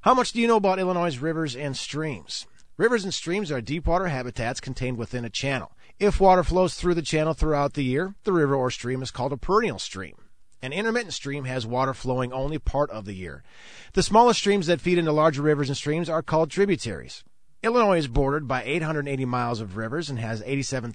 How much do you know about Illinois' rivers and streams? Rivers and streams are deep water habitats contained within a channel. If water flows through the channel throughout the year, the river or stream is called a perennial stream. An intermittent stream has water flowing only part of the year. The smallest streams that feed into larger rivers and streams are called tributaries. Illinois is bordered by 880 miles of rivers and has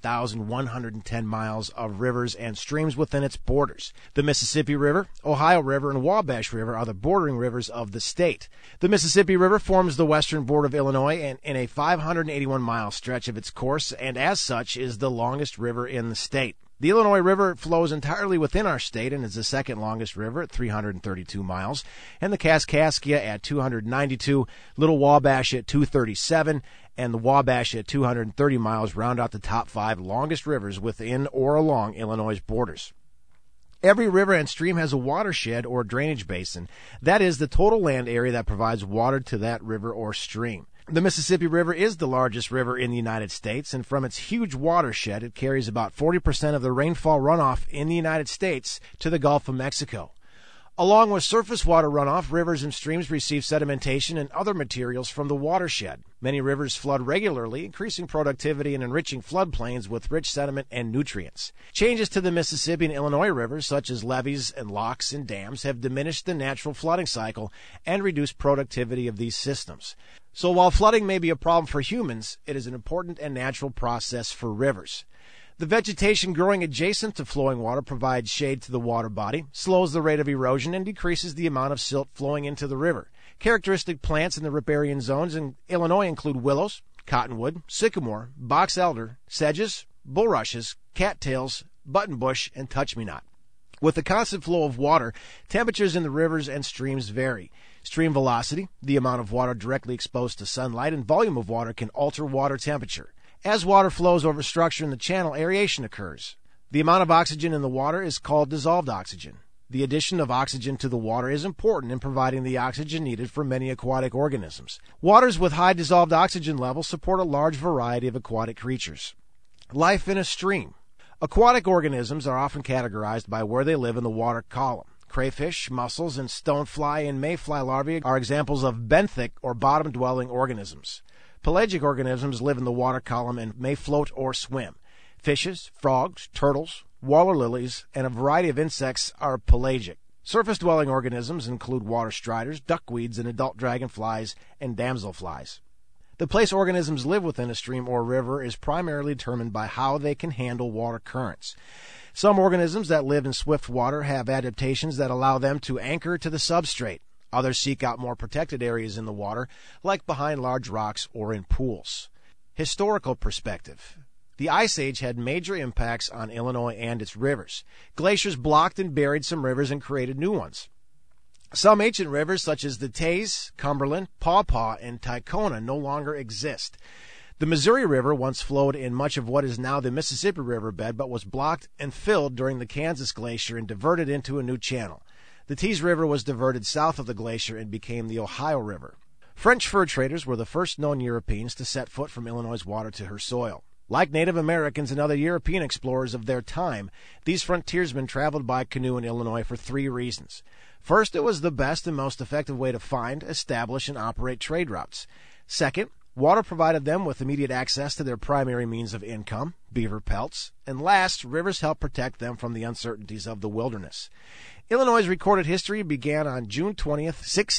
87,110 miles of rivers and streams within its borders. The Mississippi River, Ohio River, and Wabash River are the bordering rivers of the state. The Mississippi River forms the western border of Illinois and in a 581-mile stretch of its course, and as such is the longest river in the state. The Illinois River flows entirely within our state and is the second longest river at 332 miles, and the Kaskaskia at 292, Little Wabash at 237, and the Wabash at 230 miles round out the top 5 longest rivers within or along Illinois' borders. Every river and stream has a watershed or drainage basin. That is the total land area that provides water to that river or stream. The Mississippi River is the largest river in the United States, and from its huge watershed, it carries about 40% of the rainfall runoff in the United States to the Gulf of Mexico. Along with surface water runoff, rivers and streams receive sedimentation and other materials from the watershed. Many rivers flood regularly, increasing productivity and enriching floodplains with rich sediment and nutrients. Changes to the Mississippi and Illinois rivers, such as levees and locks and dams, have diminished the natural flooding cycle and reduced productivity of these systems. So while flooding may be a problem for humans, it is an important and natural process for rivers. The vegetation growing adjacent to flowing water provides shade to the water body, slows the rate of erosion, and decreases the amount of silt flowing into the river. Characteristic plants in the riparian zones in Illinois include willows, cottonwood, sycamore, box elder, sedges, bulrushes, cattails, buttonbush, and touch-me-not. With the constant flow of water, temperatures in the rivers and streams vary. Stream velocity, the amount of water directly exposed to sunlight, and volume of water can alter water temperature. As water flows over structure in the channel, aeration occurs. The amount of oxygen in the water is called dissolved oxygen. The addition of oxygen to the water is important in providing the oxygen needed for many aquatic organisms. Waters with high dissolved oxygen levels support a large variety of aquatic creatures. Life in a stream. Aquatic organisms are often categorized by where they live in the water column. Crayfish, mussels, and stonefly and mayfly larvae are examples of benthic or bottom-dwelling organisms. Pelagic organisms live in the water column and may float or swim. Fishes, frogs, turtles, water lilies, and a variety of insects are pelagic. Surface-dwelling organisms include water striders, duckweeds, and adult dragonflies and damselflies. The place organisms live within a stream or river is primarily determined by how they can handle water currents. Some organisms that live in swift water have adaptations that allow them to anchor to the substrate. Others seek out more protected areas in the water, like behind large rocks or in pools. Historical perspective. The Ice Age had major impacts on Illinois and its rivers. Glaciers blocked and buried some rivers and created new ones. Some ancient rivers, such as the Taze, Cumberland, Pawpaw, and Ticona, no longer exist. The Missouri River once flowed in much of what is now the Mississippi Riverbed, but was blocked and filled during the Kansas Glacier and diverted into a new channel. The Tees River was diverted south of the glacier and became the Ohio River. French fur traders were the first known Europeans to set foot from Illinois' water to her soil. Like Native Americans and other European explorers of their time, these frontiersmen traveled by canoe in Illinois for 3 reasons. First, it was the best and most effective way to find, establish, and operate trade routes. Second, water provided them with immediate access to their primary means of income, beaver pelts. And last, rivers helped protect them from the uncertainties of the wilderness. Illinois' recorded history began on June 20th,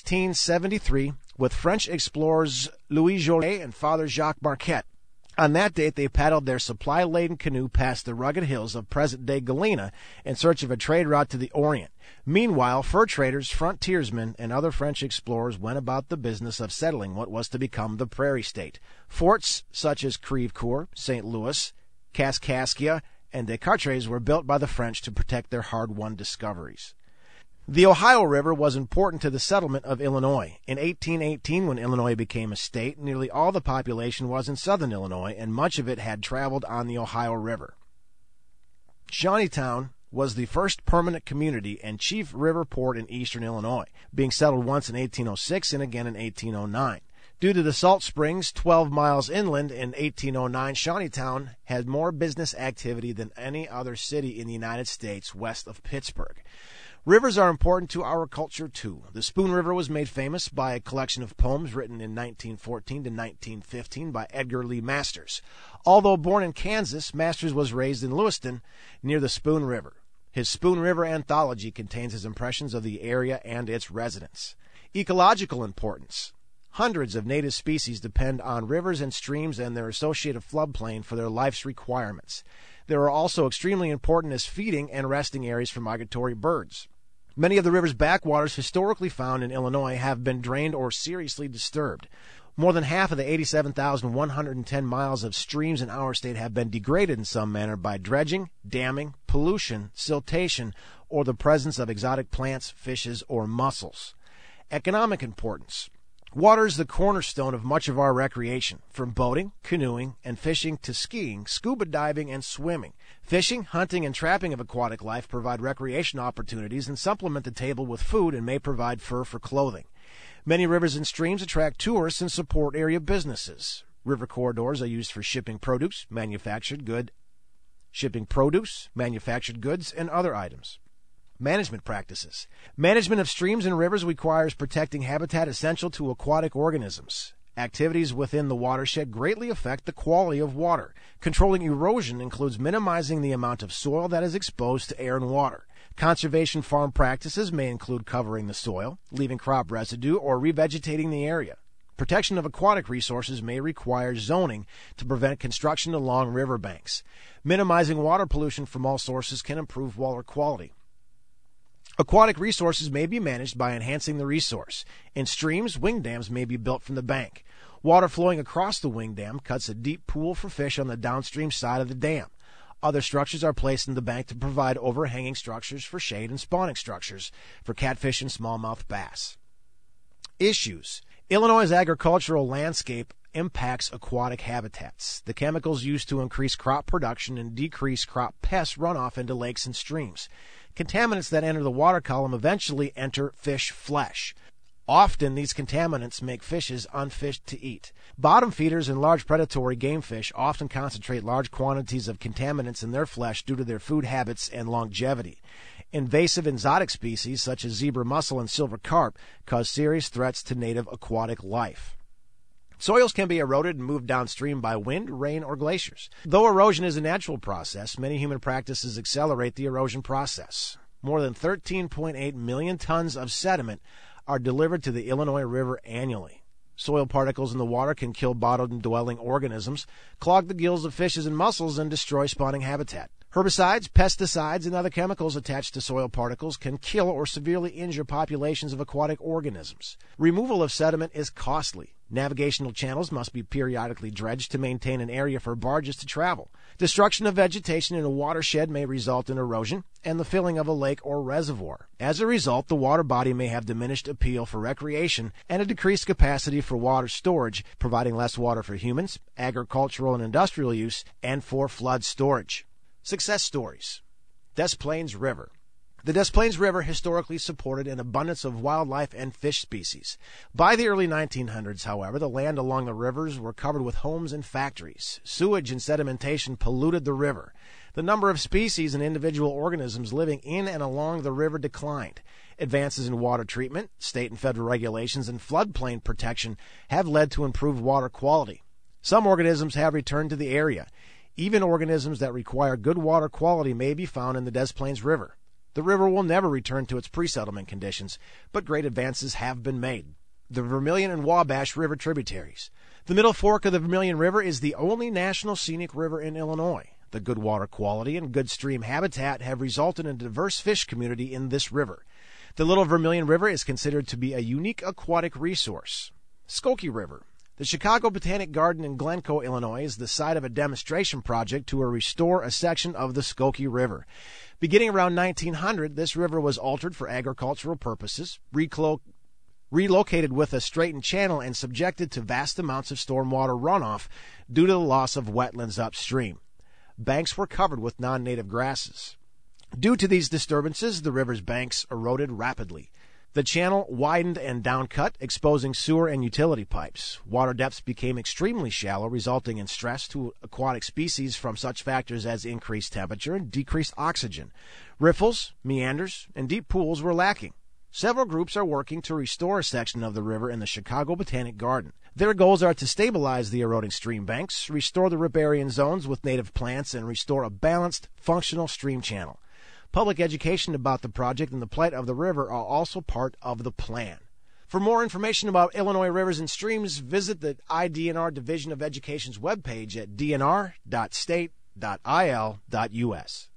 1673, with French explorers Louis Jolliet and Father Jacques Marquette. On that date, they paddled their supply-laden canoe past the rugged hills of present-day Galena in search of a trade route to the Orient. Meanwhile, fur traders, frontiersmen, and other French explorers went about the business of settling what was to become the Prairie State. Forts such as Crèvecoeur, St. Louis, Kaskaskia, and Descartes were built by the French to protect their hard-won discoveries. The Ohio River was important to the settlement of Illinois. In 1818, when Illinois became a state, nearly all the population was in southern Illinois, and much of it had traveled on the Ohio River. Shawneetown was the first permanent community and chief river port in eastern Illinois, being settled once in 1806 and again in 1809. Due to the salt springs 12 miles inland in 1809, Shawneetown had more business activity than any other city in the United States west of Pittsburgh. Rivers are important to our culture, too. The Spoon River was made famous by a collection of poems written in 1914 to 1915 by Edgar Lee Masters. Although born in Kansas, Masters was raised in Lewiston, near the Spoon River. His Spoon River anthology contains his impressions of the area and its residents. Ecological importance. Hundreds of native species depend on rivers and streams and their associated floodplain for their life's requirements. They are also extremely important as feeding and resting areas for migratory birds. Many of the river's backwaters historically found in Illinois have been drained or seriously disturbed. More than half of the 87,110 miles of streams in our state have been degraded in some manner by dredging, damming, pollution, siltation, or the presence of exotic plants, fishes, or mussels. Economic importance. Water is the cornerstone of much of our recreation, from boating, canoeing, and fishing to skiing, scuba diving, and swimming. Fishing, hunting, and trapping of aquatic life provide recreation opportunities and supplement the table with food and may provide fur for clothing. Many rivers and streams attract tourists and support area businesses. River corridors are used for shipping produce, manufactured goods, and other items. Management practices. Management of streams and rivers requires protecting habitat essential to aquatic organisms. Activities within the watershed greatly affect the quality of water. Controlling erosion includes minimizing the amount of soil that is exposed to air and water. Conservation farm practices may include covering the soil, leaving crop residue, or revegetating the area. Protection of aquatic resources may require zoning to prevent construction along riverbanks. Minimizing water pollution from all sources can improve water quality. Aquatic resources may be managed by enhancing the resource. In streams, wing dams may be built from the bank. Water flowing across the wing dam cuts a deep pool for fish on the downstream side of the dam. Other structures are placed in the bank to provide overhanging structures for shade and spawning structures for catfish and smallmouth bass. Issues. Illinois' agricultural landscape impacts aquatic habitats. The chemicals used to increase crop production and decrease crop pests run off into lakes and streams. Contaminants that enter the water column eventually enter fish flesh. Often, these contaminants make fishes unfit to eat. Bottom feeders and large predatory game fish often concentrate large quantities of contaminants in their flesh due to their food habits and longevity. Invasive exotic species such as zebra mussel and silver carp cause serious threats to native aquatic life. Soils can be eroded and moved downstream by wind, rain, or glaciers. Though erosion is a natural process, many human practices accelerate the erosion process. More than 13.8 million tons of sediment are delivered to the Illinois River annually. Soil particles in the water can kill bottom-dwelling organisms, clog the gills of fishes and mussels, and destroy spawning habitat. Herbicides, pesticides, and other chemicals attached to soil particles can kill or severely injure populations of aquatic organisms. Removal of sediment is costly. Navigational channels must be periodically dredged to maintain an area for barges to travel. Destruction of vegetation in a watershed may result in erosion and the filling of a lake or reservoir. As a result, the water body may have diminished appeal for recreation and a decreased capacity for water storage, providing less water for humans, agricultural and industrial use, and for flood storage. Success stories. Des Plaines River. The Des Plaines River historically supported an abundance of wildlife and fish species. By the early 1900s, however, the land along the rivers were covered with homes and factories. Sewage and sedimentation polluted the river. The number of species and individual organisms living in and along the river declined. Advances in water treatment, state and federal regulations, and floodplain protection have led to improved water quality. Some organisms have returned to the area. Even organisms that require good water quality may be found in the Des Plaines River. The river will never return to its pre-settlement conditions, but great advances have been made. The Vermilion and Wabash River tributaries. The Middle Fork of the Vermilion River is the only national scenic river in Illinois. The good water quality and good stream habitat have resulted in a diverse fish community in this river. The Little Vermilion River is considered to be a unique aquatic resource. Skokie River. The Chicago Botanic Garden in Glencoe, Illinois, is the site of a demonstration project to restore a section of the Skokie River. Beginning around 1900, this river was altered for agricultural purposes, relocated with a straightened channel, and subjected to vast amounts of stormwater runoff due to the loss of wetlands upstream. Banks were covered with non-native grasses. Due to these disturbances, the river's banks eroded rapidly. The channel widened and downcut, exposing sewer and utility pipes. Water depths became extremely shallow, resulting in stress to aquatic species from such factors as increased temperature and decreased oxygen. Riffles, meanders, and deep pools were lacking. Several groups are working to restore a section of the river in the Chicago Botanic Garden. Their goals are to stabilize the eroding stream banks, restore the riparian zones with native plants, and restore a balanced, functional stream channel. Public education about the project and the plight of the river are also part of the plan. For more information about Illinois rivers and streams, visit the IDNR Division of Education's webpage at dnr.state.il.us.